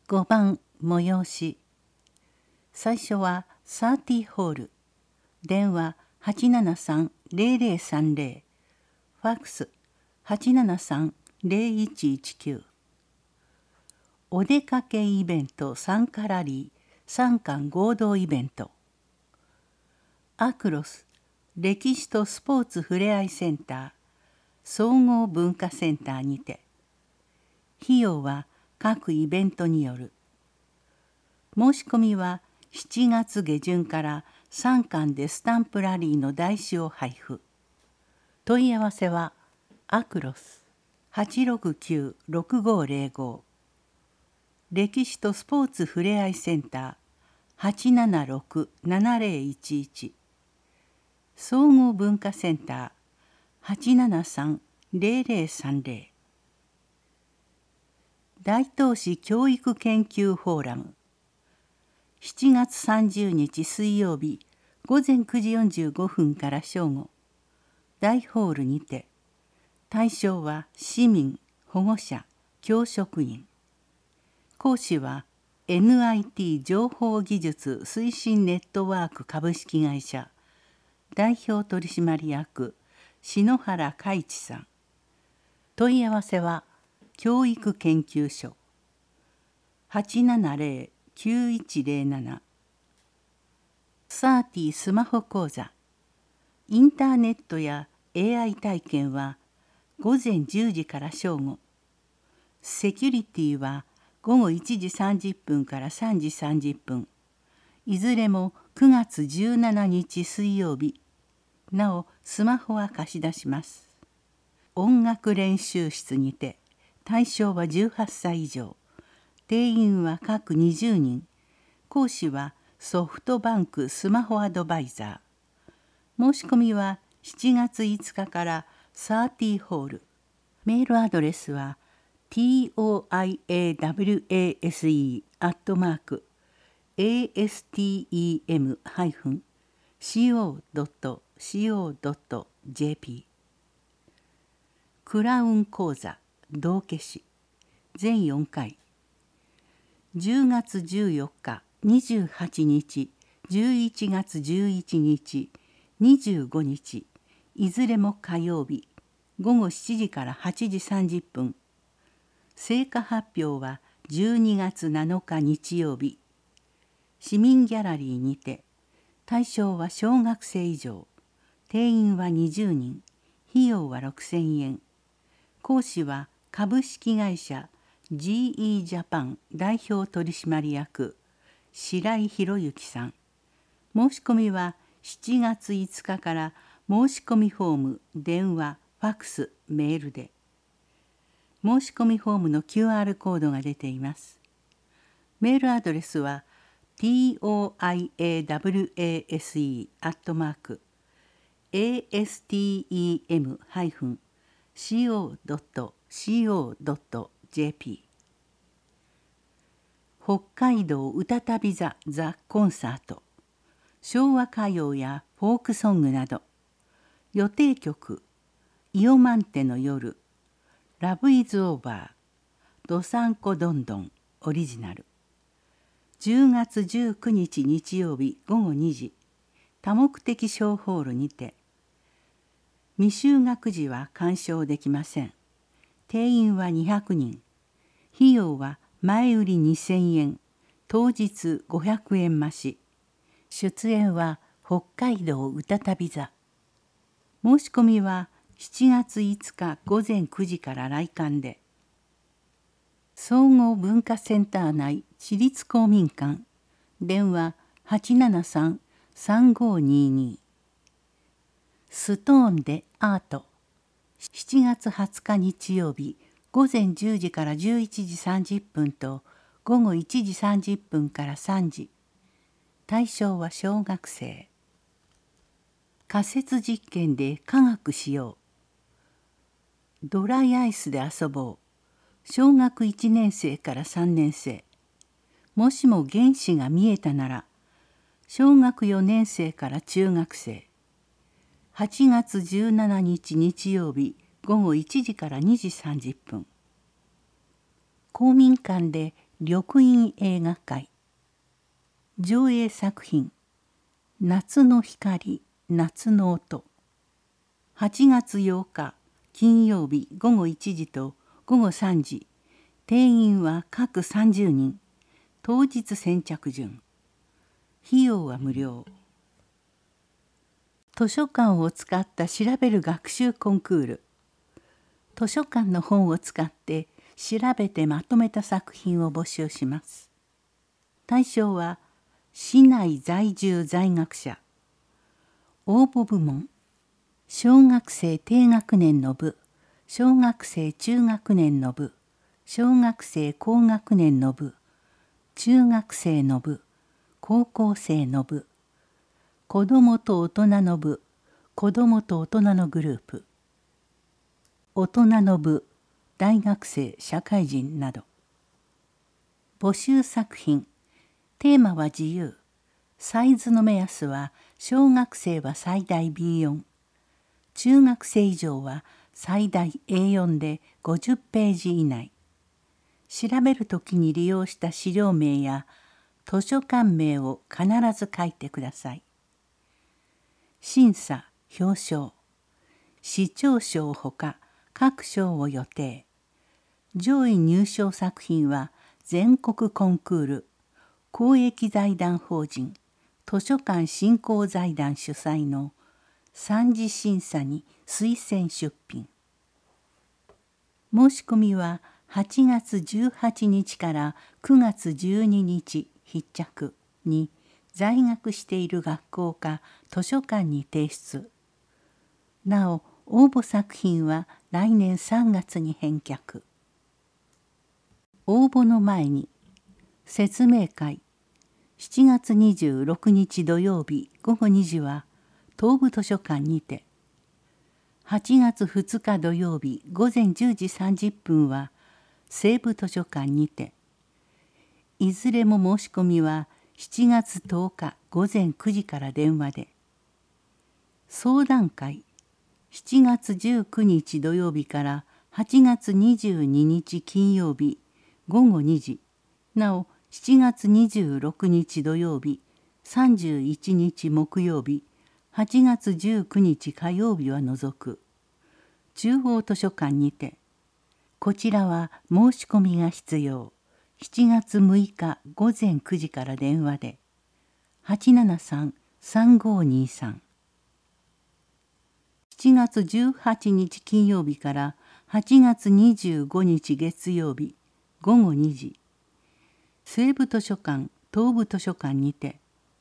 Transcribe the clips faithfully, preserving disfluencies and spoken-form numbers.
ごばん催し。最初はサーティホール。電話 はちななさんゼロゼロさんゼロ。ファックス はちななさんゼロいちいちきゅう。お出かけイベント参加ラリー参観合同イベント。アクロス歴史とスポーツふれあいセンター総合文化センターにて。費用は各イベントによる。申し込みはしちがつげじゅんからさんかんでスタンプラリーの台紙を配布。問い合わせはアクロス はちろくきゅうろくごゼロご。歴史とスポーツふれあいセンター はちななろくななゼロいちいち。総合文化センター はちななさんゼロゼロさんゼロ。大東市教育研究フォーラム。しちがつさんじゅうにち水曜日ごぜんくじよんじゅうごふんから正午。大ホールにて。対象は市民、保護者、教職員。講師は エヌアイティー 情報技術推進ネットワーク株式会社代表取締役篠原海地さん。問い合わせは教育研究所 はちななゼロきゅういちゼロなな。サーティスマホ講座。インターネットや エーアイ 体験はごぜんじゅうじから正午。セキュリティはごごいちじさんじゅっぷんからさんじさんじゅっぷん。いずれもくがつじゅうしちにち水曜日。なおスマホは貸し出します。音楽練習室にて。対象はじゅうはっさい以上。定員は各にじゅうにん。講師はソフトバンクスマホアドバイザー。申し込みはしちがついつかからサーティホール。メールアドレスは トイワス アットマーク エーエスティーエム ハイフン シーオー ドット シーオー ドット ジェーピー。クラウン講座道化師全よんかい。じゅうがつじゅうよっか、にじゅうはちにち、じゅういちがつじゅういちにち、にじゅうごにち、いずれも火曜日、ごごしちじからはちじさんじゅっぷん。成果発表はじゅうにがつなのか日曜日。市民ギャラリーにて。対象は小学生以上。定員はにじゅうにん。費用はろくせんえん。講師は株式会社 ジーイー ジャパン代表取締役白井博之さん。申し込みはしちがついつかから申し込みフォーム、電話、ファックス、メールで。申し込みフォームの キューアール コードが出ています。メールアドレスは トイワス アットマーク エーエスティーエム ハイフン シーオー ドット シーオー ドット ジェーピー。北海道歌旅座ザ・コンサート。昭和歌謡やフォークソングなど。予定曲イオマンテの夜、ラブイズオーバー、ドサンコドンドンオリジナル。じゅうがつじゅうくにち日曜日ごごにじ、多目的小ホールにて。未就学児は鑑賞できません。定員はにひゃくにん。費用は前売りにせんえん、当日ごひゃくえん増し。出演は北海道歌旅座。申し込みはしちがついつかごぜんくじから来館で。総合文化センター内市立公民館。電話 はちななさん さんごにに。ストーンでアート。しちがつはつか日曜日ごぜんじゅうじからじゅういちじさんじゅっぷんとごごいちじさんじゅっぷんからさんじ。対象は小学生。仮説実験で科学しよう。ドライアイスで遊ぼう。小学いちねんせいからさんねんせい。もしも原子が見えたなら、小学よねんせいから中学生。はちがつじゅうしちにち日曜日ごごいちじからにじさんじゅっぷん。公民館で緑蔭映画会。上映作品夏の光夏の音。はちがつようか金曜日ごごいちじとごごさんじ。定員は各さんじゅうにん。当日先着順。費用は無料。図書館を使った調べる学習コンクール。図書館の本を使って調べてまとめた作品を募集します。対象は市内在住在学者。応募部門。小学生低学年の部、小学生中学年の部、小学生高学年の部、中学生の部、高校生の部、子どもと大人の部、子どもと大人のグループ、大人の部、大学生、社会人など。募集作品。テーマは自由。サイズの目安は小学生は最大 ビーよん。中学生以上は最大 エーよん でごじゅっページ以内。調べるときに利用した資料名や図書館名を必ず書いてください。審査・表彰。市長賞ほか各賞を予定。上位入賞作品は全国コンクール、公益財団法人図書館振興財団主催の三次審査に推薦出品。申し込みははちがつじゅうはちにちからくがつじゅうににち必着に在学している学校か図書館に提出。なお応募作品は来年さんがつに返却。応募の前に説明会。しちがつにじゅうろくにち土曜日ごごにじは東部図書館にて、はちがつふつか土曜日ごぜんじゅうじさんじゅっぷんは西部図書館にて、いずれも申し込みはしちがつとおかごぜんくじから電話で。相談会。しちがつじゅうくにち土曜日からはちがつにじゅうににち金曜日ごごにじ。なおしちがつにじゅうろくにち土曜日、さんじゅういちにち木曜日、はちがつじゅうくにち火曜日は除く。中央図書館にて。こちらは申し込みが必要。しちがつむいかごぜんくじから電話で。はちななさん さんごにさん。しちがつじゅうはちにち金曜日からはちがつにじゅうごにち月曜日ごごにじ。西部図書館東部図書館にて。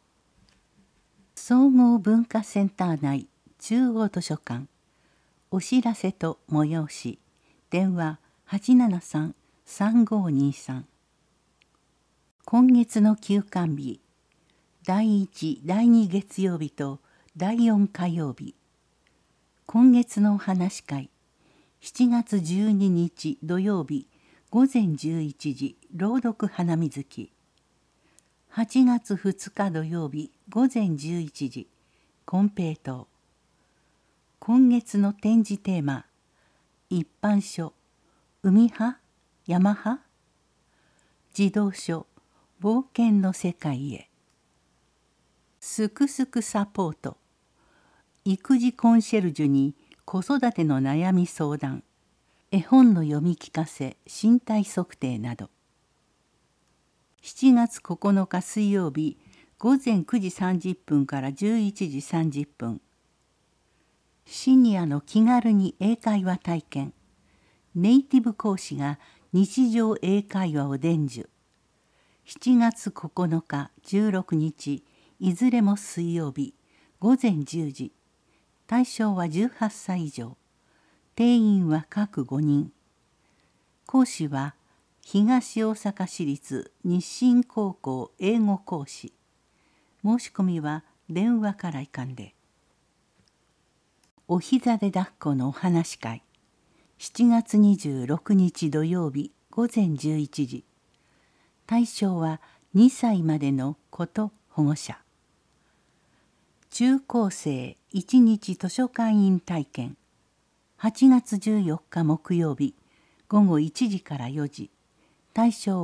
総合文化センター内中央図書館。お知らせと催し。電話はちななさん さんごにさん。今月の休館日。だいいち、だいに月曜日とだいよん火曜日。今月のお話し会。しちがつじゅうににち土曜日ごぜんじゅういちじ朗読花水木。はちがつふつか土曜日ごぜんじゅういちじ金平糖。今月の展示テーマ。一般書海派山派。児童書冒険の世界へ。すくすくサポート。育児コンシェルジュに子育ての悩み相談。絵本の読み聞かせ身体測定など。しちがつここのか水曜日ごぜんくじさんじゅっぷんからじゅういちじさんじゅっぷん。シニアの気軽に英会話体験。ネイティブ講師が日常英会話を伝授。しちがつここのかじゅうろくにちいずれも水曜日ごぜんじゅうじ。対象はじゅうはっさい以上。定員は各ごにん。講師は東大阪市立日清高校英語講師。申し込みは電話からいかんで。お膝で抱っこのお話し会。しちがつにじゅうろくにち土曜日ごぜんじゅういちじ。対象はにさいまでの子と保護者。中高生いちにち図書館員体験。はちがつじゅうよっか木曜日ごごいちじからよじ。対象は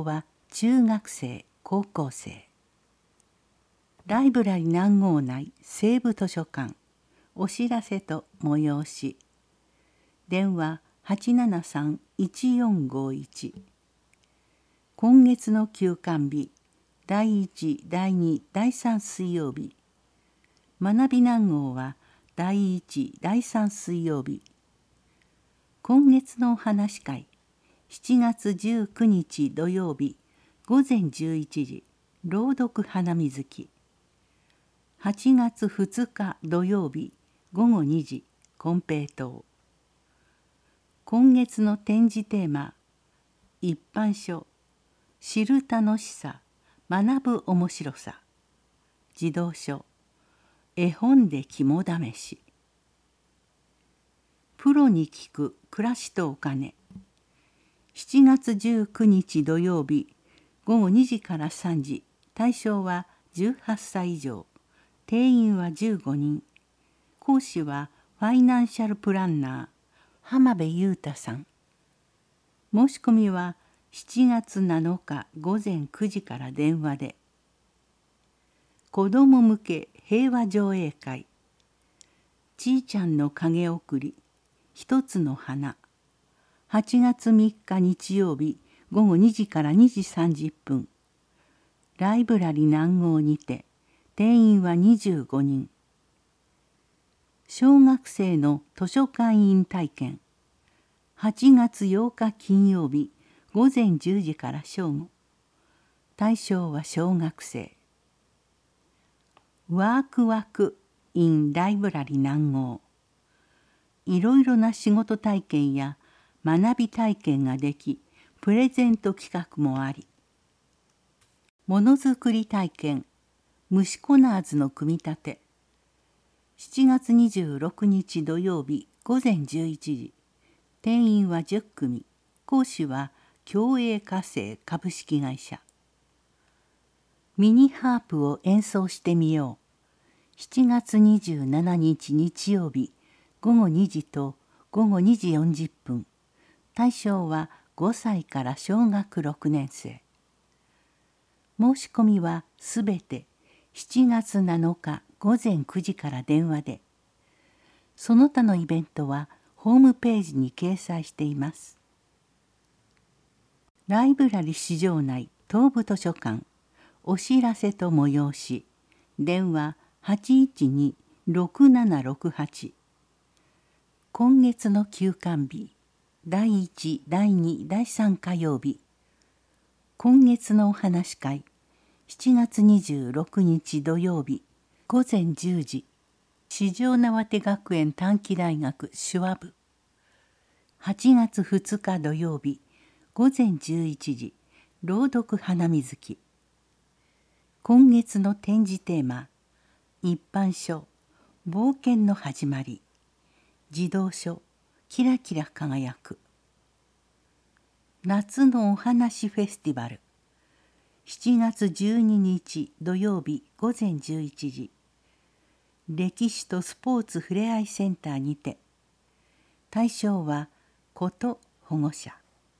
中学生高校生。ライブラリ南郷内西部図書館お知らせと催し。電話 はちななさんいちよんごいち。今月の休館日だいいちだいにだいさん水曜日。学び南郷はだいいちだいさん水曜日。今月のお話会しちがつじゅうくにち土曜日ごぜんじゅういちじ朗読花水木。はちがつふつか土曜日ごごにじ金平糖。今月の展示テーマ一般書知る楽しさ学ぶ面白さ。児童書絵本で肝試し。プロに聞く暮らしとお金。しちがつじゅうくにち土曜日ごごにじからさんじ。対象はじゅうはっさい以上。定員はじゅうごにん。講師はファイナンシャルプランナー浜辺裕太さん。申し込みはしちがつなのかごぜんくじから電話で。子ども向け平和上映会。ちいちゃんの影送り一つの花。はちがつみっか日曜日ごごにじからにじさんじゅっぷん。ライブラリ南郷にて。定員はにじゅうごにん。小学生の図書館員体験。はちがつようか金曜日ごぜんじゅうじから正午。対象は小学生。ワークワーク in ライブラリ南郷。いろいろな仕事体験や学び体験ができ、プレゼント企画もあり。ものづくり体験、虫コナーズの組み立て。しちがつにじゅうろくにち土曜日ごぜんじゅういちじ。定員はじゅっくみ。講師は共栄化成株式会社。ミニハープを演奏してみよう。しちがつにじゅうしちにち日曜日ごごにじとごごにじよんじゅっぷん。対象はごさいから小学ろくねん生。申し込みはすべてしちがつなのかごぜんくじから電話で。その他のイベントはホームページに掲載しています。ライブラリ市場内東部図書館お知らせと催し。電話 はちいちに ろくななろくはち。今月の休館日だいいちだいにだいさん火曜日。今月のお話会しちがつにじゅうろくにち土曜日ごぜんじゅうじ。四条畷学園短期大学手話部。はちがつふつか土曜日ごぜんじゅういちじ。朗読花水木。今月の展示テーマ一般書冒険の始まり。児童書キラキラ輝く。夏のお話フェスティバル。しちがつじゅうににち土曜日ごぜんじゅういちじ。歴史とスポーツふれあいセンターにて。対象は子と保護者。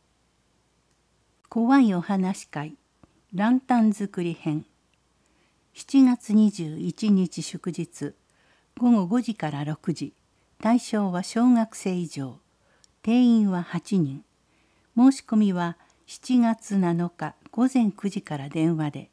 怖いお話会ランタン作り編。しちがつにじゅういちにち祝日ごごごじからろくじ。対象は小学生以上。定員ははちにん。申し込みはしちがつなのかごぜんくじから電話で。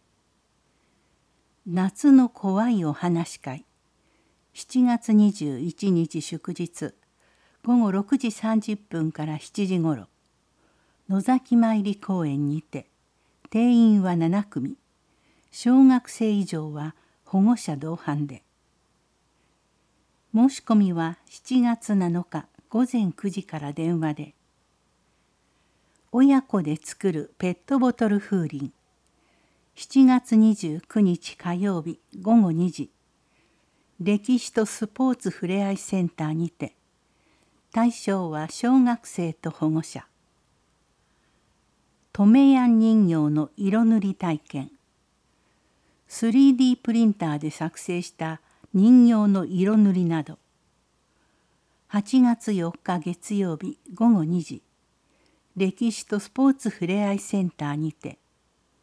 夏の怖いお話会。しちがつにじゅういちにち祝日ごごろくじさんじゅっぷんからしちじごろ。野崎参り公園にて。定員はななくみ。小学生以上は保護者同伴で。申し込みはしちがつなのかごぜんくじから電話で。親子で作るペットボトル風鈴。しちがつにじゅうくにち火曜日ごごにじ。歴史とスポーツふれあいセンターにて。対象は小学生と保護者。トメヤン人形の色塗り体験。スリーディー プリンターで作成した人形の色塗りなど。はちがつよっか月曜日ごごにじ。歴史とスポーツふれあいセンターにて。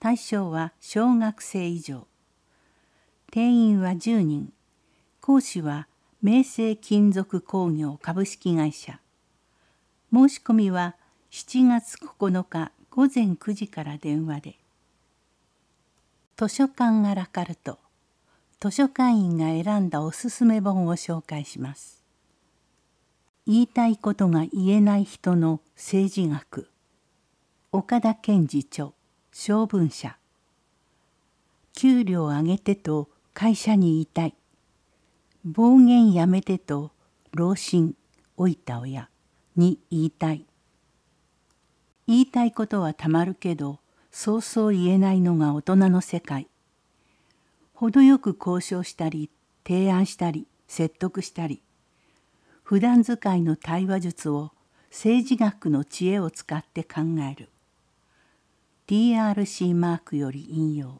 対象は小学生以上。定員はじゅうにん。講師は明星金属工業株式会社。申し込みはしちがつここのかごぜんくじから電話で。図書館アラカルト。図書館員が選んだおすすめ本を紹介します。言いたいことが言えない人の政治学。岡田健二著、小文社。給料上げてと会社に言いたい。暴言やめてと老親、老いた親に言いたい。言いたいことはたまるけど、そうそう言えないのが大人の世界。程よく交渉したり、提案したり、説得したり、普段使いの対話術を政治学の知恵を使って考える。ティーアールシー マークより引用。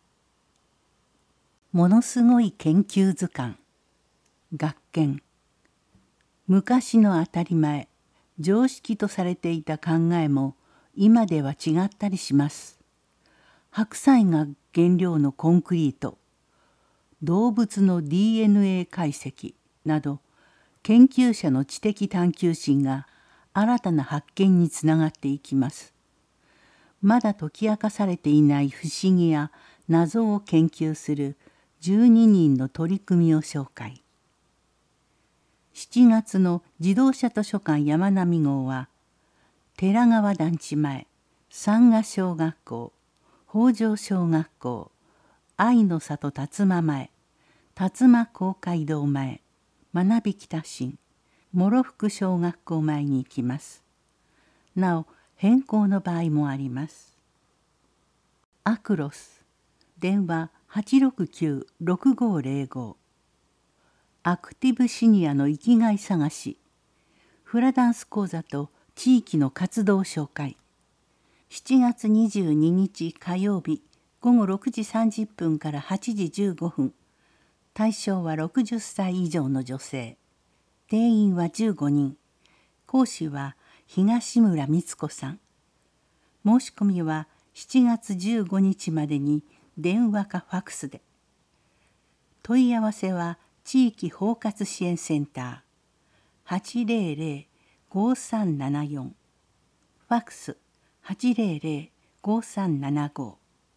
ものすごい研究図鑑。学研。昔の当たり前、常識とされていた考えも今では違ったりします。白菜が原料のコンクリート、動物の ディーエヌエー 解析など、研究者の知的探求心が新たな発見につながっていきます。まだ解き明かされていない不思議や謎を研究するじゅうににんの取り組みを紹介。しちがつの自動車図書館山並号は、寺川団地前、山賀小学校、北条小学校、愛の里辰馬前、辰馬公会堂前、学び北新、諸福小学校前に行きます。なお、変更の場合もあります。アクロス、電話 はちろくきゅう ろくごぜろご。アクティブシニアの生きがい探し、フラダンス講座と地域の活動紹介。しちがつにじゅうににち火曜日ごごろくじさんじゅっぷんからはちじじゅうごふん。対象はろくじゅっさい以上の女性。定員はじゅうごにん。講師は東村光子さん。申し込みはしちがつじゅうごにちまでに電話かファクスで。問い合わせは地域包括支援センター はちぜろぜろ ごさんななよん。ファクス はちぜろぜろ ごさんななご。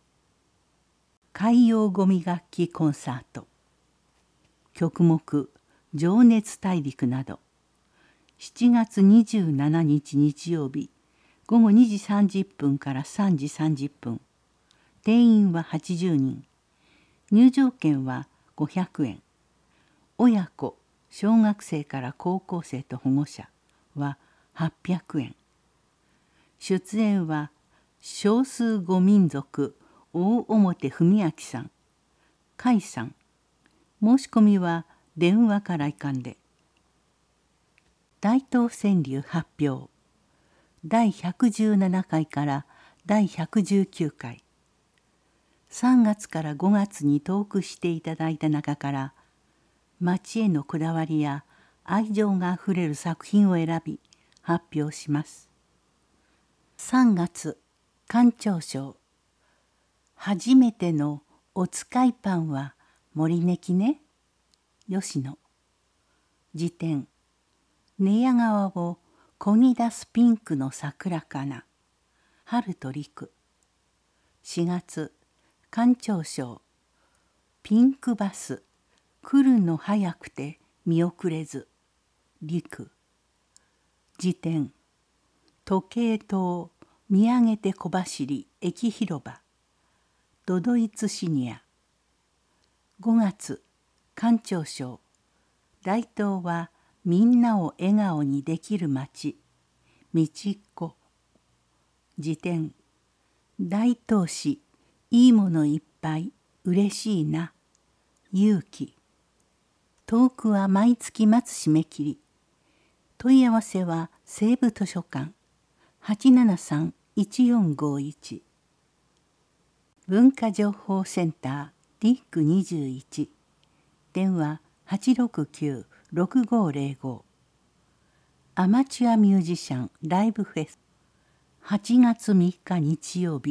海洋ゴミ楽器コンサート。曲目「情熱大陸」など。しちがつにじゅうしちにち日曜日ごごにじさんじゅっぷんからさんじさんじゅっぷん。定員ははちじゅうにん。入場券はごひゃくえん。親子、小学生から高校生と保護者ははっぴゃくえん。出演は少数五民族大表文明さん、甲斐さん。申し込みは電話か来館で。大東川柳発表。だいひゃくじゅうななかいからだいひゃくじゅうきゅうかい。さんがつからごがつにトークしていただいた中から、町へのこだわりや愛情があふれる作品を選び発表します。さんがつ、館長賞。初めてのお使いパンは森ネキね。吉野。辞典。寝屋川をこぎ出すピンクの桜かな。春と陸。しがつ、館長賞。ピンクバス。来るの早くて見遅れず。陸。辞典。時計塔。見上げて小走り駅広場。ドドイツシニア。ごがつ、館長賞。大東はみんなを笑顔にできる街。道っ子。辞典。大東市。いいものいっぱい。うれしいな。勇気。トークは毎月末締め切り。問い合わせは西部図書館 はちななさん いちよんごいち。文化情報センター ディックにじゅういち。電話 はちろくきゅう ろくごぜろご。アマチュアミュージシャンライブフェス。はちがつみっか日曜日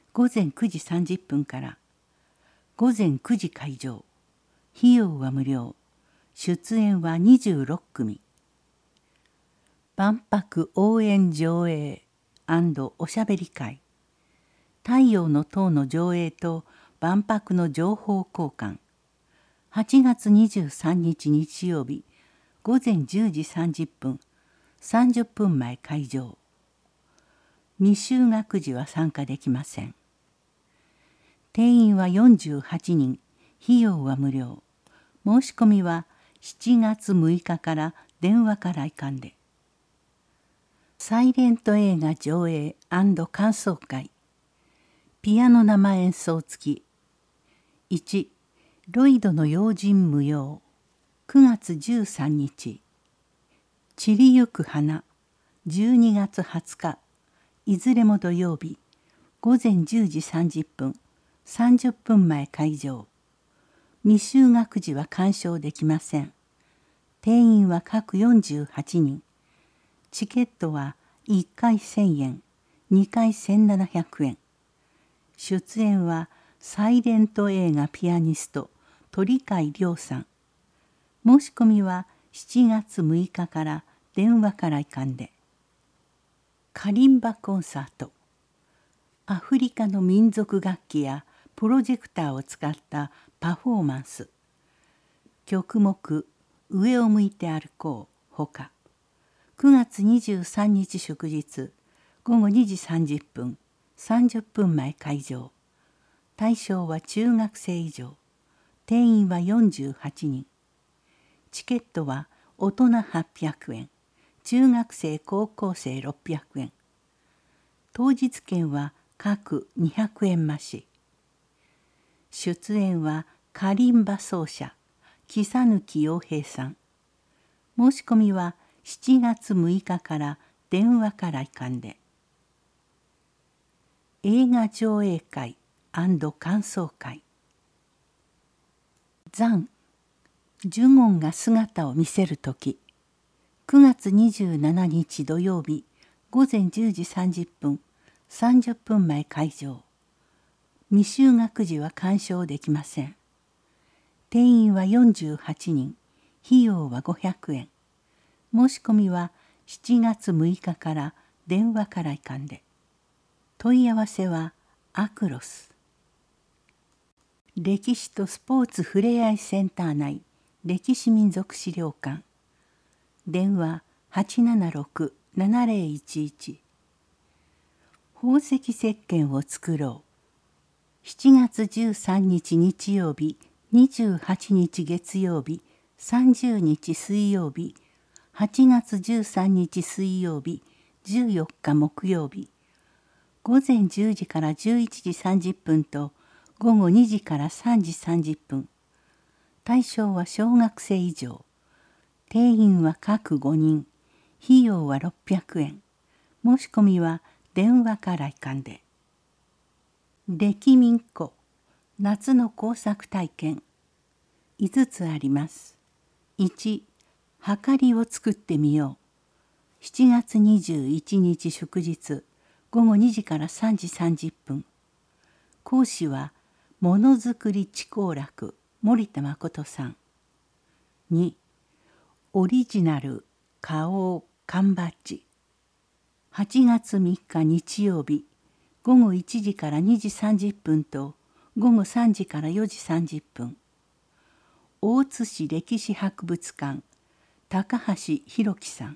午前くじさんじゅっぷんから午前くじ開場。費用は無料。出演はにじゅうろっくみ。万博応援上映&おしゃべり会。太陽の塔の上映と万博の情報交換。はちがつにじゅうさんにち日曜日午前じゅうじさんじゅっぷん、さんじゅっぷんまえ開場。未就学児は参加できません。定員はよんじゅうはちにん、費用は無料。申し込みはしちがつむいかから電話か来館で。サイレント映画上映&感想会。ピアノ生演奏付き。いち、ロイドの用心無用。くがつじゅうさんにち。散りゆく花。じゅうにがつはつか。いずれも土曜日。午前じゅうじさんじゅっぷん。さんじゅっぷんまえ開場。未就学児は鑑賞できません。定員は各よんじゅうはちにん。チケットはいっかいせんえん、にかいせんななひゃくえん。出演はサイレント映画ピアニスト鳥飼亮さん。申し込みはしちがつむいかから電話か来館で。カリンバコンサート。アフリカの民族楽器やプロジェクターを使ったパフォーマンス。曲目上を向いて歩こうほか。くがつにじゅうさんにち祝日ごごにじさんじゅっぷん、さんじゅっぷんまえ開場。対象は中学生以上。定員はよんじゅうはちにん。チケットは大人はっぴゃくえん、中学生高校生ろっぴゃくえん。当日券は各にひゃくえん増し。出演はカリンバ奏者木佐貫洋平さん。申し込みはしちがつむいかから電話か来館で。映画上映会&感想会。残ジュゴンが姿を見せるとき。くがつにじゅうしちにち土曜日午前じゅうじさんじゅっぷん、さんじゅっぷんまえ開場。未就学児は鑑賞できません。定員はよんじゅうはちにん、費用はごひゃくえん。申し込みはしちがつむいかから電話か来館で。問い合わせはアクロス。歴史とスポーツふれあいセンター内歴史民族資料館。電話 はちななろく ななぜろいちいち。宝石石鹸を作ろう。しちがつじゅうさんにち日曜日、にじゅうはちにち月曜日、さんじゅうにち水曜日、はちがつじゅうさんにち水曜日、じゅうよっか木曜日。午前じゅうじからじゅういちじさんじゅっぷんとごごにじからさんじさんじゅっぷん。対象は小学生以上。定員は各ごにん。費用はろっぴゃくえん。申し込みは電話か来館で。歴民庫夏の工作体験。いつつあります。いち、はかりを作ってみよう。しちがつにじゅういちにち祝日ごごにじからさんじさんじゅっぷん。講師はものづくり知好楽森田誠さん。に、オリジナル花王缶バッジ。はちがつみっか日曜日ごごいちじからにじさんじゅっぷんとごごさんじからよじさんじゅっぷん。大津市歴史博物館高橋弘樹さん。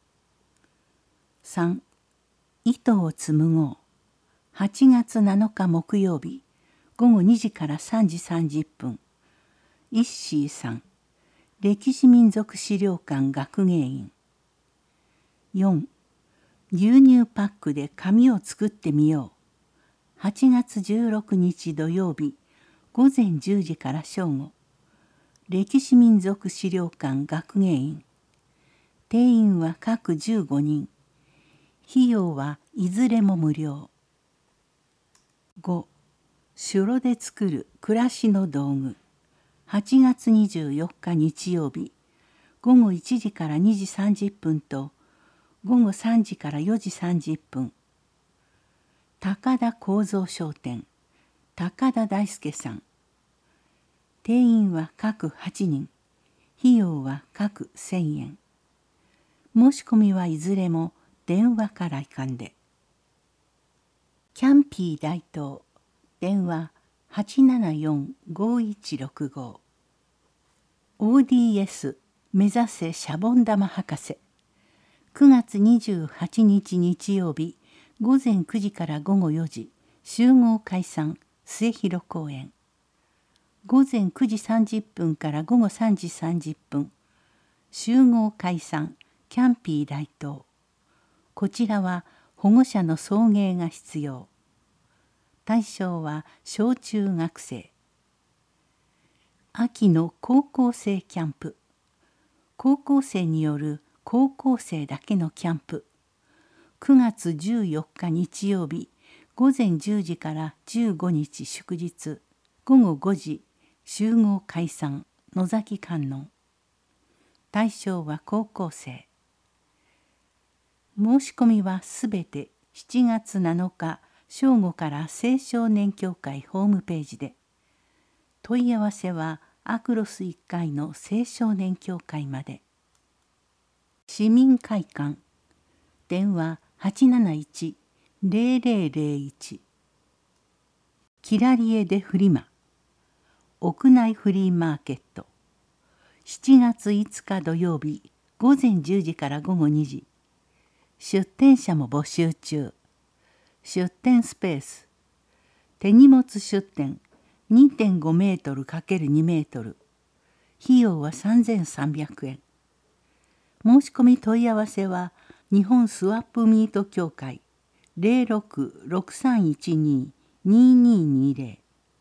さん、糸を紡ごう。はちがつなのか木曜日ごごにじからさんじさんじゅっぷん。イッシーさん。歴史民族資料館学芸員。よん、牛乳パックで紙を作ってみよう。はちがつじゅうろくにち土曜日ごぜんじゅうじから正午。歴史民族資料館学芸員。定員は各じゅうごにん。費用はいずれも無料。ご、城で作る暮らしの道具。はちがつにじゅうよっか日曜日ごごいちじからにじさんじゅっぷんとごごさんじからよじさんじゅっぷん。 高田幸三商店高田大輔さん。定員は各はちにん、費用は各せんえん。申し込みはいずれも電話か来館で。キャンピー大東電話 はちななよんごいちろくご。 オーディーエス 目指せシャボン玉博士。くがつにじゅうはちにち日曜日ごぜんくじからごごよじ集合解散末広公園。ごぜんくじさんじゅっぷんからごごさんじさんじゅっぷん集合解散キャンピー大東。こちらは保護者の送迎が必要。対象は小中学生。秋の高校生キャンプ。高校生による高校生だけのキャンプ。くがつじゅうよっか日曜日ごぜんじゅうじからじゅうごにち祝日ごごごじ集合解散野崎観音。対象は高校生。申し込みはすべてしちがつなのか正午から青少年協会ホームページで。問い合わせはアクロスいっかいの青少年協会まで。市民会館電話 はちなないちぜろぜろぜろいち。キラリエでフリマ屋内フリーマーケット。しちがついつか土曜日ごぜんじゅうじからごごにじ。出店者も募集中。出店スペース手荷物出店 にてんごメートル×にメートル。費用はさんぜんさんびゃくえん。申し込み問い合わせは日本スワップミート協会 ゼロろくろくさんいちににににぜろ。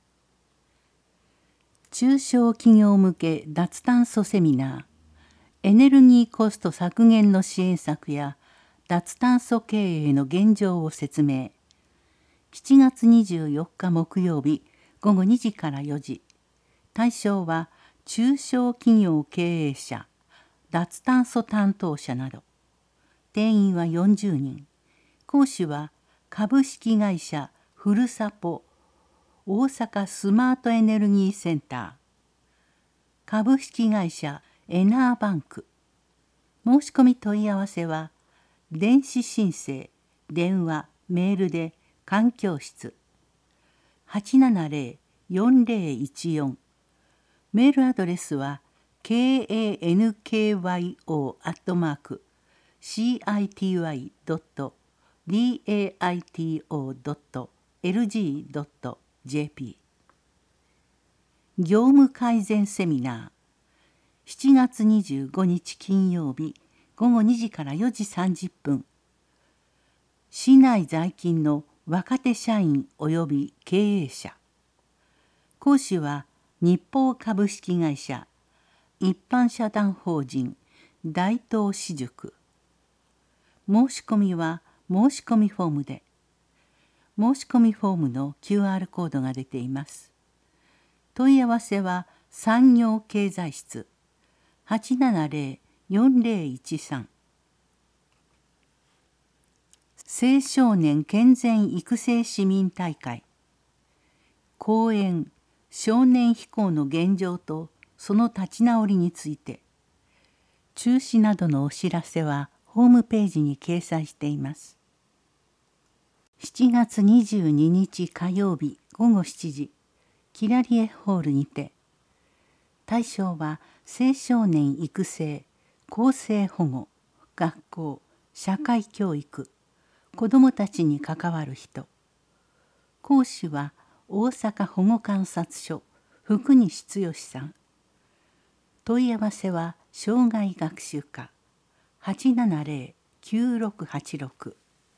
中小企業向け脱炭素セミナー。エネルギーコスト削減の支援策や脱炭素経営の現状を説明。しちがつにじゅうよっか木曜日ごごにじからよじ。対象は中小企業経営者、脱炭素担当者など。定員はよんじゅうにん。講師は株式会社ふるさぽ大阪スマートエネルギーセンター、株式会社エナーバンク。申し込み問い合わせは電子申請、電話、メールで環境室 はちななぜろよんぜろいちよん。メールアドレスは ケーエーエヌケーワイオー アットマーク シーアイティーワイ ドット ディーエーアイティーオー ドット エルジー ドット ジェーピー。業務改善セミナー。しちがつにじゅうごにち金曜日ごごにじからよじさんじゅっぷん。市内在勤の若手社員及び経営者。講師は日報株式会社一般社団法人大東私塾。申し込みは申し込みフォームで。申し込みフォームの キューアール コードが出ています。問い合わせは産業経済室 はちななぜろよんぜろいちさん。青少年健全育成市民大会。講演少年非行の現状とその立ち直りについて。中止などのお知らせはホームページに掲載しています。しちがつにじゅうににち火曜日ごごしちじ、キラリエホールにて。対象は青少年育成、更生保護、学校、社会教育、子どもたちに関わる人。講師は大阪保護観察所福西剛さん。問い合わせは障害学習課 はちななぜろきゅうろくはちろく。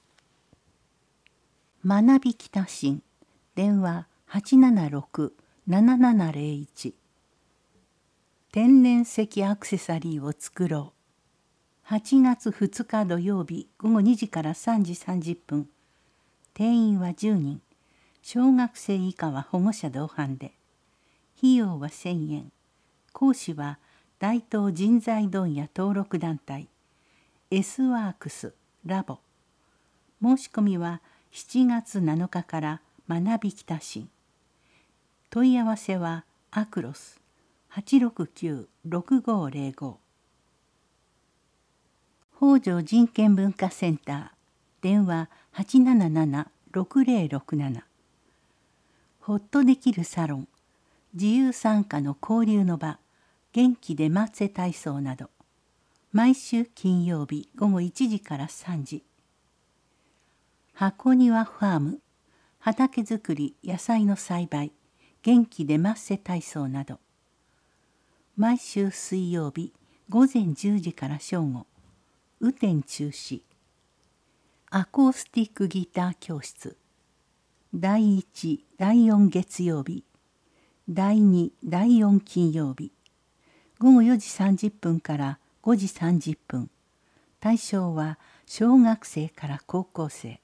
学び北新電話 はちななろくななななぜろいち。天然石アクセサリーを作ろう。はちがつふつか土曜日ごごにじからさんじさんじゅっぷん。定員はじゅうにん。小学生以下は保護者同伴で。費用はせんえん。講師は大東人材問屋登録団体 エス ワークスラボ。申し込みはしちがつなのかから学び北新。問い合わせはアクロス はちろくきゅう ろくごーぜろご。北条人権文化センター電話 はちなななな ろくぜろろくなな。ほっとできるサロン、自由参加の交流の場、元気で待つ体操など、毎週金曜日午後いちじからさんじ。箱庭ファーム、畑作り、野菜の栽培、元気で待つ体操など、毎週水曜日午前じゅうじから正午、雨天中止。アコースティックギター教室、だいいち、だいよん月曜日、だいに、だいよん金曜日、午後よじさんじゅっぷんからごじさんじゅっぷん。対象は小学生から高校生。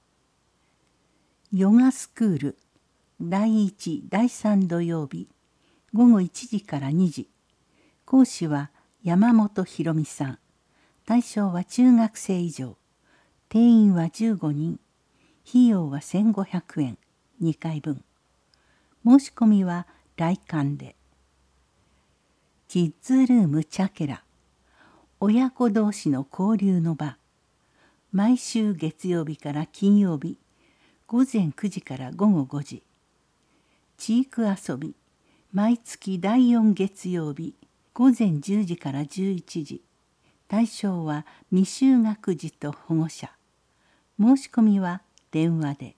ヨガスクール、だいいち、だいさん土曜日、午後いちじからにじ。講師は山本博美さん。対象は中学生以上。定員はじゅうごにん。費用はせんごひゃくえん、にかいぶん。申し込みは来館で。キッズルームチャケラ、親子同士の交流の場。毎週月曜日から金曜日、午前くじから午後ごじ。知育遊び、毎月だいよん月曜日、午前じゅうじからじゅういちじ。対象は未就学児と保護者。申し込みは電話で。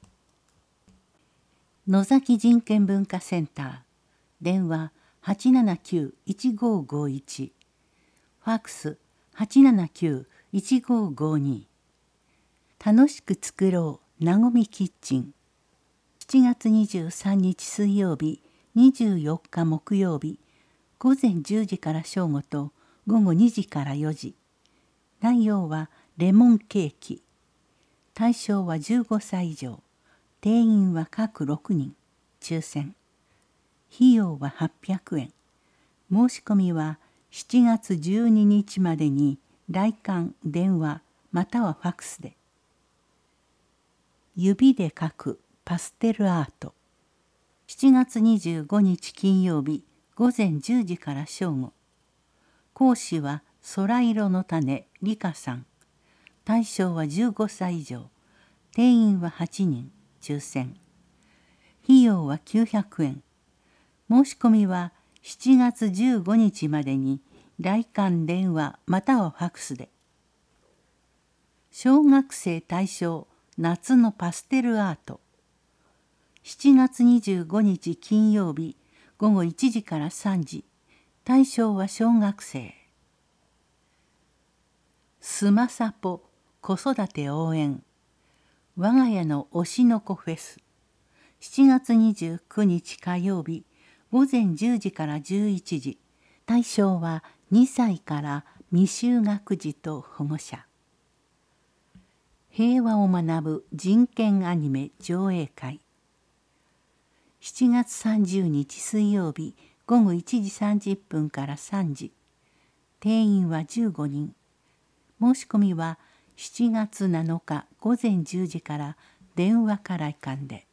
野崎人権文化センター電話 はちななきゅう いちごごいち、ファックス はちななきゅう いちごごに。楽しく作ろうなごみキッチン。しちがつにじゅうさんにち水曜日、にじゅうよっか木曜日、午前じゅうじから正午と午後にじからよじ。内容はレモンケーキ。対象はじゅうごさい以上。定員は各ろくにん。抽選。費用ははっぴゃくえん。申し込みはしちがつじゅうににちまでに来館電話またはファックスで。指で描くパステルアート。しちがつにじゅうごにち金曜日午前じゅうじから正午。講師は空色の種理香さん。対象はじゅうごさい以上。定員ははちにん。抽選。費用はきゅうひゃくえん。申し込みはしちがつじゅうごにちまでに来館電話またはファックスで。小学生対象夏のパステルアート。しちがつにじゅうごにち金曜日午後いちじからさんじ。対象は小学生。スマサポ子育て応援。我が家の推しの子フェス。しちがつにじゅうくにち火曜日午前じゅうじからじゅういちじ。対象はにさいから未就学児と保護者。平和を学ぶ人権アニメ上映会。しちがつさんじゅうにち水曜日午後いちじさんじゅっぷんからさんじ。定員はじゅうごにん。申し込みはしちがつなのか午前じゅうじから電話か来館で。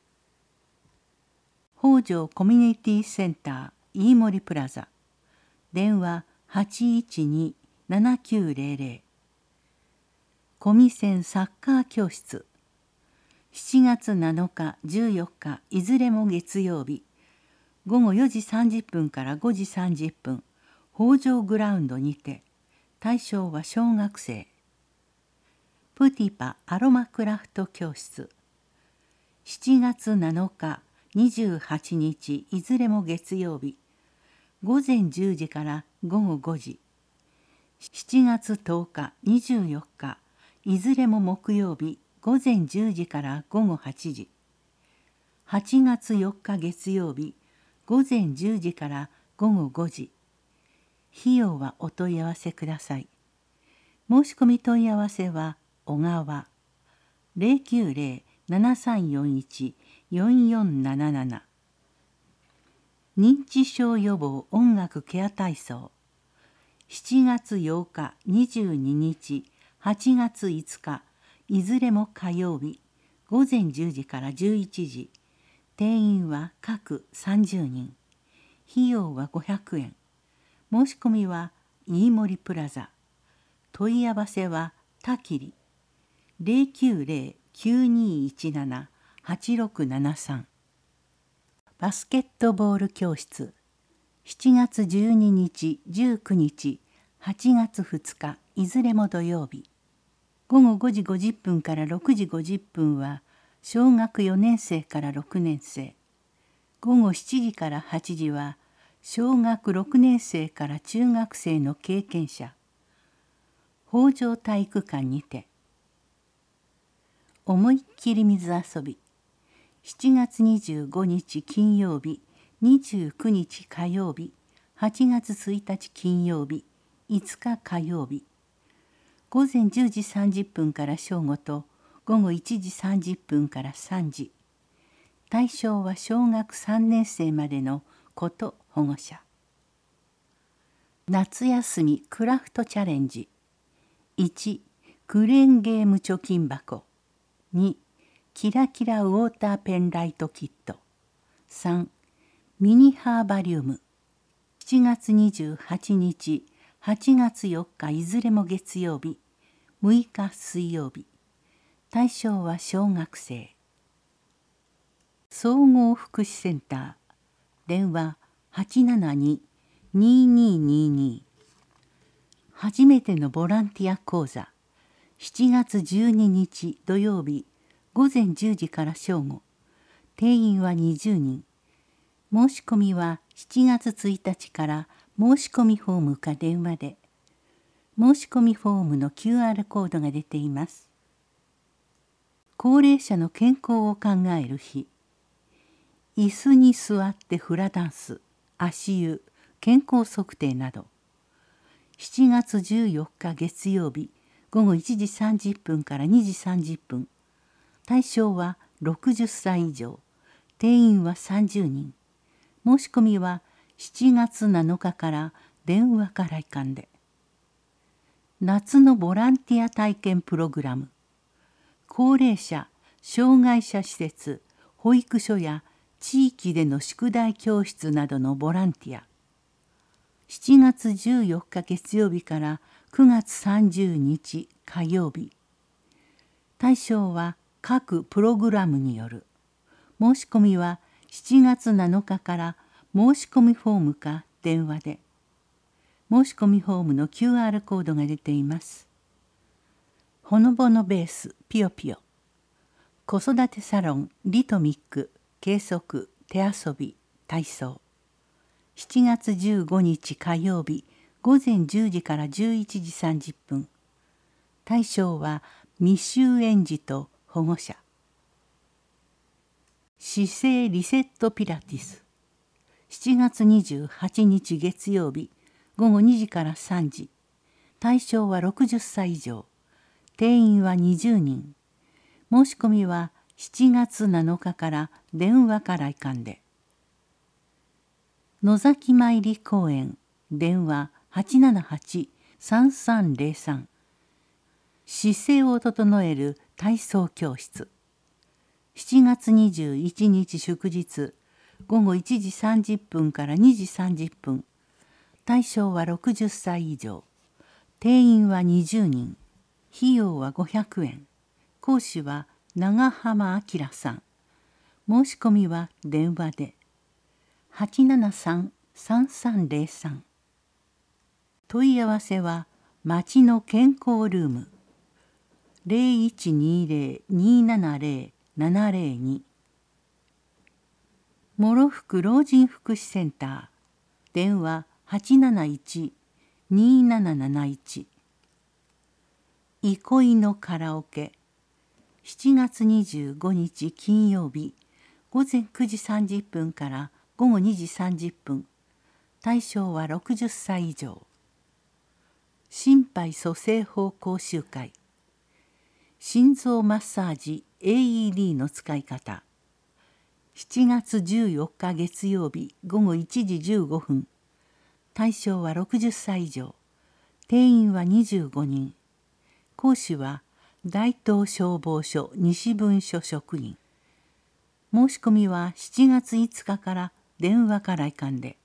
北条コミュニティセンター飯森プラザ電話 はちいちに ななきゅうぜろぜろ。コミセンサッカー教室。しちがつなのかじゅうよっかいずれも月曜日午後よじさんじゅっぷんからごじさんじゅっぷん。北条グラウンドにて。対象は小学生。プティパアロマクラフト教室。しちがつなのかにじゅうはちにちいずれも月曜日午前じゅうじから午後ごじ。しちがつとおかにじゅうよっかいずれも木曜日午前じゅうじから午後はちじ。はちがつよっか月曜日午前じゅうじから午後ごじ。費用はお問い合わせください。申し込み問い合わせは小川 ゼロきゅうゼロ ななさんよんいち よんよんなななな。認知症予防音楽ケア体操。しちがつようかにじゅうににちはちがついつかいずれも火曜日午前じゅうじからじゅういちじ、定員は各さんじゅうにん、費用はごひゃくえん、申し込みは飯森プラザ、問い合わせはたきり ゼロきゅうゼロ きゅうにいちなな はちろくななさん。バスケットボール教室しちがつじゅうににち、じゅうくにち、はちがつふつか、いずれも土曜日。ごごごじごじゅっぷんからろくじごじゅっぷんは小学よねんせいからろくねんせい。ごごしちじからはちじは小学ろくねんせいから中学生の経験者。北条体育館にて。思いっきり水遊び。しちがつにじゅうごにち金曜日、にじゅうくにち火曜日、はちがつついたち金曜日、いつか火曜日。午前じゅうじさんじゅっぷんから正午と午後いちじさんじゅっぷんからさんじ。対象は小学さんねんせいまでの子と保護者。夏休みクラフトチャレンジ。いち、クレーンゲーム貯金箱。に、キラキラウォーターペンライトキット。さん、ミニハーバリウム。しちがつにじゅうはちにち、はちがつよっかいずれも月曜日、むいか水曜日。対象は小学生。総合福祉センター。電話はちななに にーにーにーにー。初めてのボランティア講座。しちがつじゅうににち土曜日、午前じゅうじから正午。定員はにじゅうにん。申し込みはしちがつついたちから申し込みフォームか電話で。申し込みフォームの キューアール コードが出ています。高齢者の健康を考える日。椅子に座ってフラダンス、足湯、健康測定など。しちがつじゅうよっか月曜日、ごごいちじさんじゅっぷんからにじさんじゅっぷん。対象はろくじゅっさい以上。定員はさんじゅうにん。申し込みはしちがつなのかから電話か来館で。夏のボランティア体験プログラム。高齢者、障害者施設、保育所や地域での宿題教室などのボランティア。しちがつじゅうよっか月曜日からくがつさんじゅうにち火曜日。対象は各プログラムによる。申し込みはしちがつなのかから申し込みフォームか電話で。申し込みフォームの キューアール コードが出ています。ほのぼのベースピヨピヨ。子育てサロンリトミック計測手遊び体操。しちがつじゅうごにち火曜日午前じゅうじからじゅういちじさんじゅっぷん。対象は未就園児と保護者。姿勢リセットピラティス。しちがつにじゅうはちにち月曜日ごごにじからさんじ。対象はろくじゅっさい以上。定員はにじゅうにん。申し込みはしちがつなのかから電話か来館で。野崎参り公園電話 はちななはち さんさんゼロさん。姿勢を整える体操教室。しちがつにじゅういちにち祝日ごごいちじさんじゅっぷんからにじさんじゅっぷん。対象はろくじゅっさい以上。定員はにじゅうにん。費用はごひゃくえん。講師は長浜明さん。申し込みは電話で。はちななさん さんさんゼロさん。問い合わせは町の健康ルーム ゼロいちにゼロ にーななゼロ ななゼロに。諸福老人福祉センター電話はちなないち にーなななないち。憩いのカラオケ。しちがつにじゅうごにち金曜日ごぜんくじさんじゅっぷんからごごにじさんじゅっぷん。対象はろくじゅっさい以上。心肺蘇生法講習会。心臓マッサージ エーイーディー の使い方。しちがつじゅうよっか月曜日ごごいちじじゅうごふん。対象はろくじゅっさい以上。定員はにじゅうごにん。講師は大東消防署西分署職員。申し込みはしちがついつかから電話か来館で。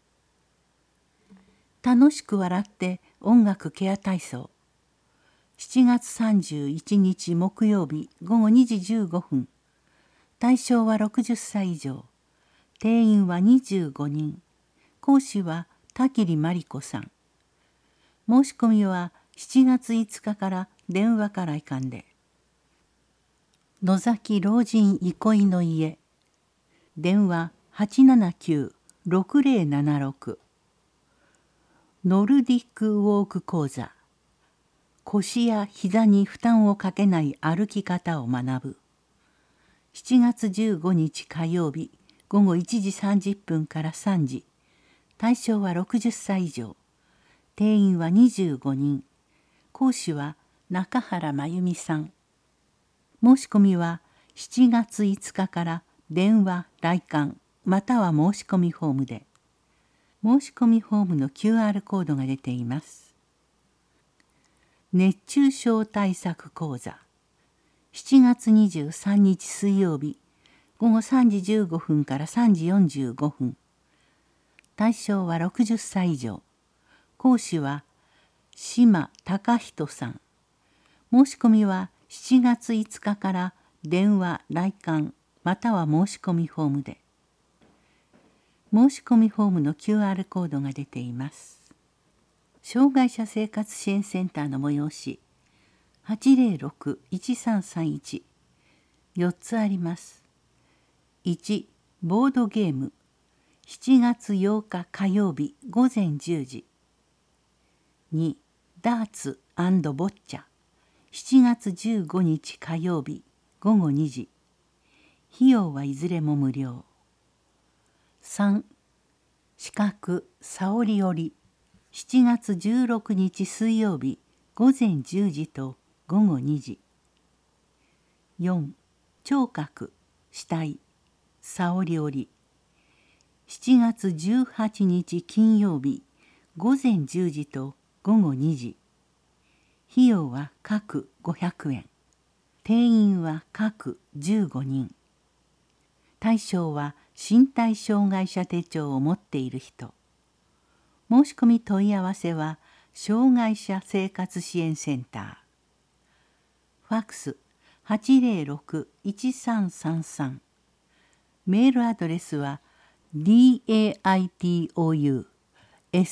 楽しく笑って音楽ケア体操。しちがつさんじゅういちにち木曜日ごごにじじゅうごふん。対象はろくじゅっさい以上。定員はにじゅうごにん。講師は田切真理子さん。申し込みはしちがついつかから電話か来館で。野崎老人憩いの家。電話はちななきゅうろくぜろななろく。ノルディックウォーク講座。腰や膝に負担をかけない歩き方を学ぶ。しちがつじゅうごにち火曜日ごごいちじさんじゅっぷんからさんじ。対象はろくじゅっさい以上。定員はにじゅうごにん。講師は中原真由美さん。申し込みはしちがついつかから電話来館または申し込みフォームで。申し込みフォームの キューアール コードが出ています。熱中症対策講座。しちがつにじゅうさんにち水曜日ごごさんじじゅうごふんからさんじよんじゅうごふん。対象はろくじゅっさい以上。講師は島貴人さん。申し込みはしちがついつかから電話来館または申し込みフォームで。申し込みフォームの キューアール コードが出ています。障害者生活支援センターの催しはちぜろろくいちさんさんいち。よっつあります。いち. ボードゲームしちがつようか火曜日ごぜんじゅうじ。に. ダーツ&ボッチャしちがつじゅうごにち火曜日ごごにじ。費用はいずれも無料。さん. 視覚さおり織りしちがつじゅうろくにち水曜日ごぜんじゅうじとごごにじ。よん. 聴覚死体さおり織りしちがつじゅうはちにち金曜日ごぜんじゅうじとごごにじ。費用は各ごひゃくえん。定員は各じゅうごにん。対象は身体障害者手帳を持っている人。申し込み問い合わせは障害者生活支援センター。ファックスはちぜろろくいちさんさんさん。メールアドレスは ディーエーアイティーオーユー セ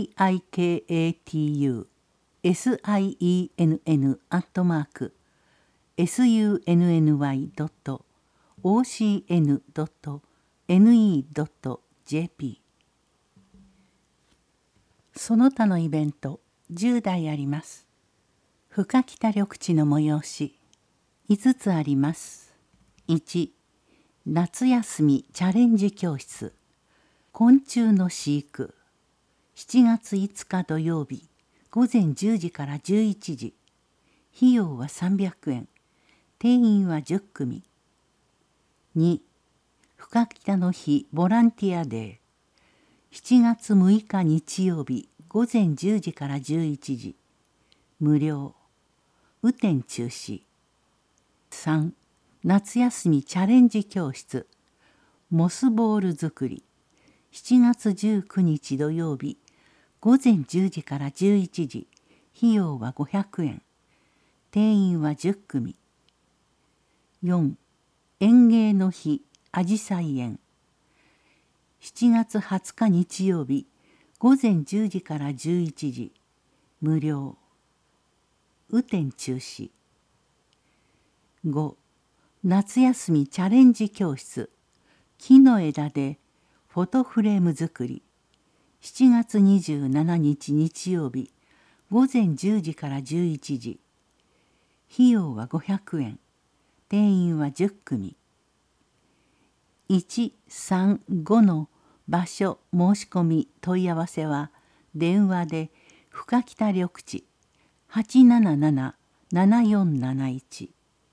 ックアットマーク サン オーシーエヌ ドット エヌイー ドット ジェーピー。 その他のイベントじゅうだいあります。深北緑地の催しいつつあります。いち. 夏休みチャレンジ教室昆虫の飼育しちがついつか土曜日ごぜんじゅうじからじゅういちじ。費用はさんびゃくえん。定員はじゅっくみ。に. 深北の日ボランティアデーしちがつむいか日曜日ごぜんじゅうじからじゅういちじ。無料。雨天中止。さん. 夏休みチャレンジ教室モスボール作りしちがつじゅうくにち土曜日ごぜんじゅうじからじゅういちじ。費用はごひゃくえん。定員はじゅっくみ。よん. 園芸の日あじさい園しちがつはつか日曜日ごぜんじゅうじからじゅういちじ。無料。雨天中止。ご. 夏休みチャレンジ教室木の枝でフォトフレーム作りしちがつにじゅうしちにち日曜日ごぜんじゅうじからじゅういちじ。費用はごひゃくえん。定員はじゅっくみ。いちさんごの場所申し込み問い合わせは電話で深北緑地 はちなななな ななよんなないち。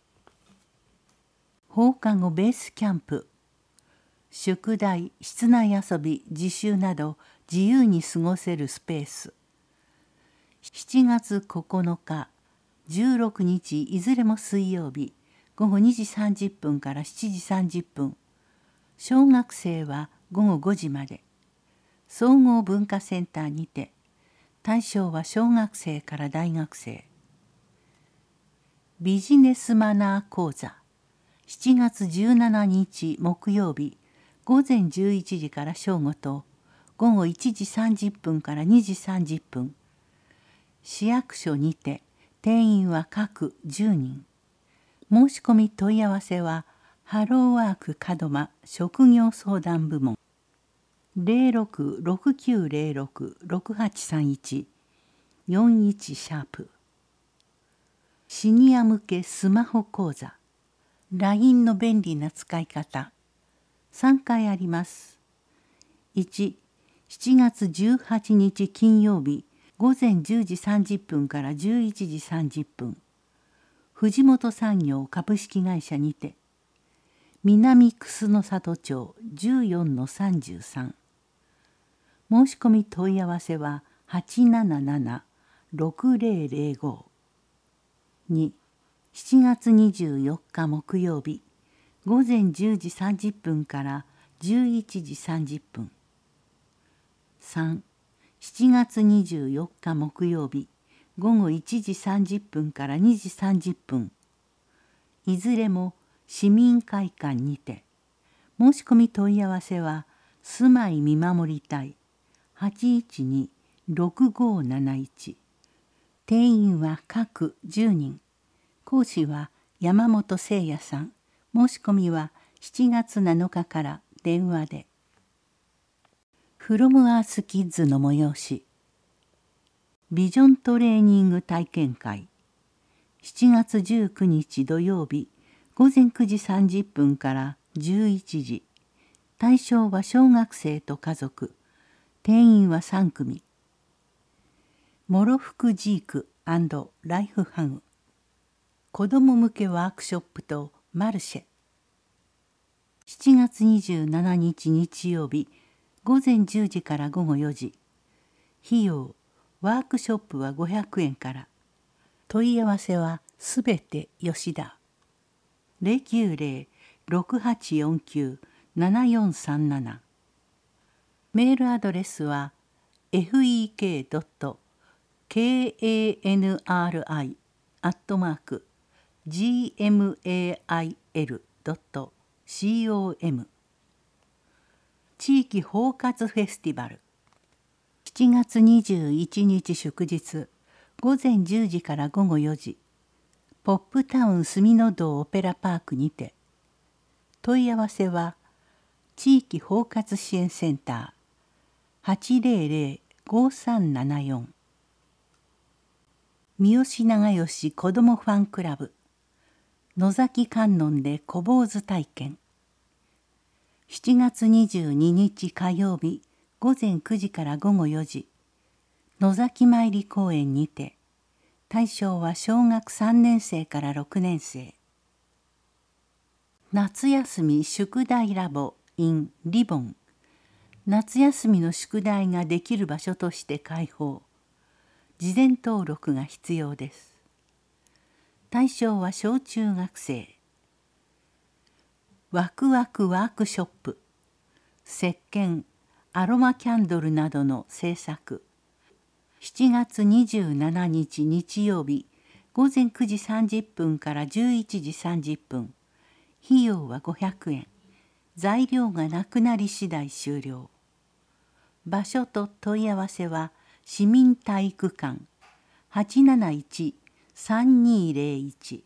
放課後ベースキャンプ宿題室内遊び自習など自由に過ごせるスペースしちがつここのかじゅうろくにちいずれも水曜日ごごにじさんじゅっぷんからしちじさんじゅっぷん、小学生はごごごじまで、総合文化センターにて、対象は小学生から大学生。ビジネスマナー講座、しちがつじゅうしちにち木曜日ごぜんじゅういちじから正午とごごいちじさんじゅっぷんからにじさんじゅっぷん、市役所にて定員は各じゅうにん。申し込み問い合わせはハローワーク門真職業相談部門 ゼロろく ろくきゅうゼロろく ろくはちさんいち よんいちシャープ。シニア向けスマホ講座 ライン の便利な使い方さんかいあります。いち、しちがつじゅうはちにち金曜日ごぜんじゅうじさんじゅっぷんからじゅういちじさんじゅっぷん、藤本産業株式会社にて南楠の里町 じゅうよんのさんじゅうさん。申し込み問い合わせははちなななな ろくぜろぜろご。に、しちがつにじゅうよっか木曜日ごぜんじゅうじさんじゅっぷんからじゅういちじさんじゅっぷん。さん、しちがつにじゅうよっか木曜日ごごいちじさんじゅっぷんからにじさんじゅっぷん。いずれも市民会館にて。申し込み問い合わせは住まい見守り隊 はちいちに ろくごなないち。定員は各じゅうにん。講師は山本誠也さん。申し込みはしちがつなのかから電話で。フロムアースキッズの催し。ビジョントレーニング体験会。しちがつじゅうくにち土曜日ごぜんくじさんじゅっぷんからじゅういちじ。対象は小学生と家族。定員はさんくみ。モロフクジーク&ライフハグ。子ども向けワークショップとマルシェ。しちがつにじゅうしちにち日曜日ごぜんじゅうじからごごよじ。費用ワークショップはごひゃくえんから。問い合わせはすべて吉田。ゼロきゅうゼロ ろくはちよんきゅう ななよんさんなな。メールアドレスは エフイーケードットケーエーエヌアールアイ アットマーク ジーエムエーアイエルドットコム。地域包括フェスティバル。しちがつにじゅういちにち祝日ごぜんじゅうじからごごよじ。ポップタウン住の堂オペラパークにて。問い合わせは地域包括支援センター はちぜろぜろ ごさんななよん。三好長慶子どもファンクラブ。野崎観音で小坊主体験。しちがつにじゅうににち火曜日ごぜんくじからごごよじ。野崎参り公園にて。対象は小学さんねんせいからろくねんせい。夏休み宿題ラボ in リボン。夏休みの宿題ができる場所として開放。事前登録が必要です。対象は小中学生。ワクワクワークショップ。石鹸、アロマキャンドルなどの制作。しちがつにじゅうしちにち日曜日ごぜんくじさんじゅっぷんからじゅういちじさんじゅっぷん。費用はごひゃくえん。材料がなくなり次第終了。場所と問い合わせは市民体育館 はちなないち さんにゼロいち。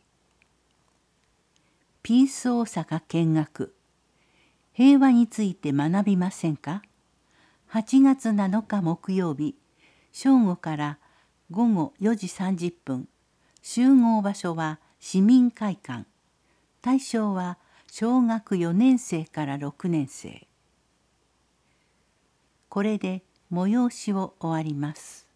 ピース大阪見学。平和について学びませんか？はちがつなのか木曜日正午からごごよじさんじゅっぷん。集合場所は市民会館。対象は小学よねんせいからろくねんせい。これで催しを終わります。